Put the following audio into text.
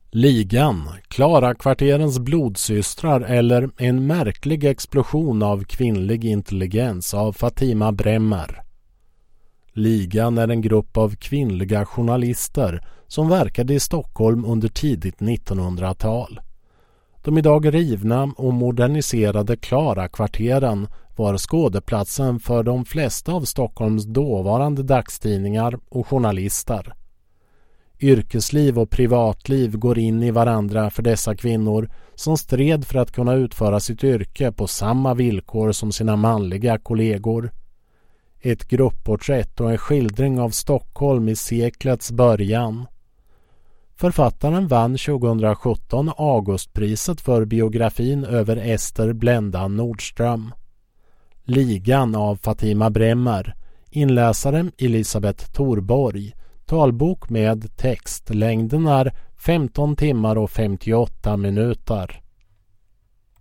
Ligan, Klara-kvarterens blodsystrar eller En märklig explosion av kvinnlig intelligens av Fatima Bremmer. Ligan är en grupp av kvinnliga journalister som verkade i Stockholm under tidigt 1900-tal. De idag rivna och moderniserade Klara-kvarteren var skådeplatsen för de flesta av Stockholms dåvarande dagstidningar och journalister. Yrkesliv och privatliv går in i varandra för dessa kvinnor som stred för att kunna utföra sitt yrke på samma villkor som sina manliga kollegor. Ett gruppporträtt och en skildring av Stockholm i seklets början. Författaren vann 2017 Augustpriset för biografin över Ester Blenda Nordström. Ligan av Fatima Bremmer. Inläsare Elisabeth Thorborg. Talbok med text. Längden är 15 timmar och 58 minuter.